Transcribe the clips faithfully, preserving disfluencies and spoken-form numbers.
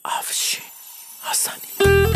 افشین حسنی.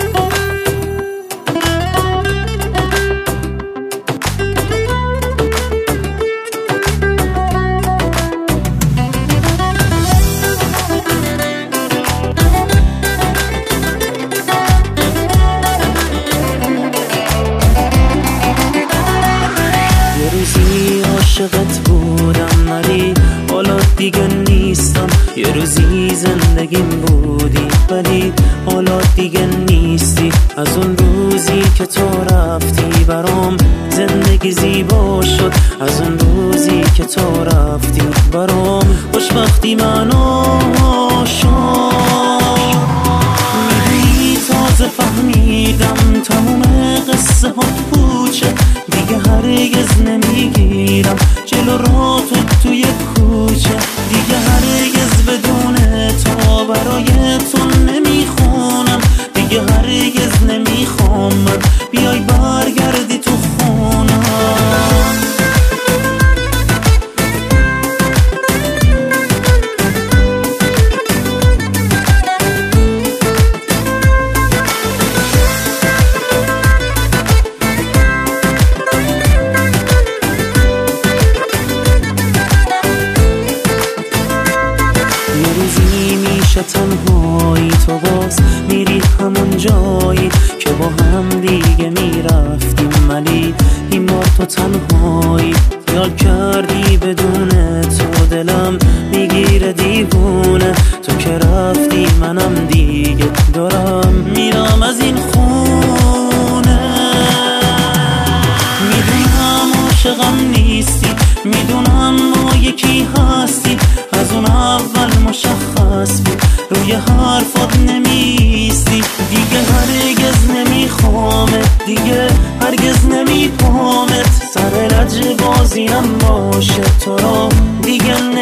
عاشقت بودم ولی حالا دیگه نیستم، یه روزی زندگیم بودی ولی حالا دیگه نیستی. از اون روزی که تو رفتی برام زندگی زیبا شد، از اون روزی که تو رفتی برام خوشبختی منو شد. میدونی تازه فهمیدم تموم قصه ها پوچه، دیگه هرگز نمیگیرم جلو را تو توی کوچه، دیگه هرگز بدون تو برای تو نمیخونم، دیگه هرگز نمیخوام من بیای برگردی تو خونم. تنهایی تو باز میری همون جایی که با هم دیگه میرفتیم، ولی این بار تو تنهایی خیال کردی بدون تو دلم میگیره دیوونه. تو که رفتی منم دیگه دارم میرم از این خونه. میدونم عاشقم نیستی، میدونم ما یکی هستی، از اون اول مشخص بود روی حرفات نمیستی. دیگه هرگز نمیخوامت، دیگه هرگز نمیپامت، سر لج بازیم باشه تو را دیگه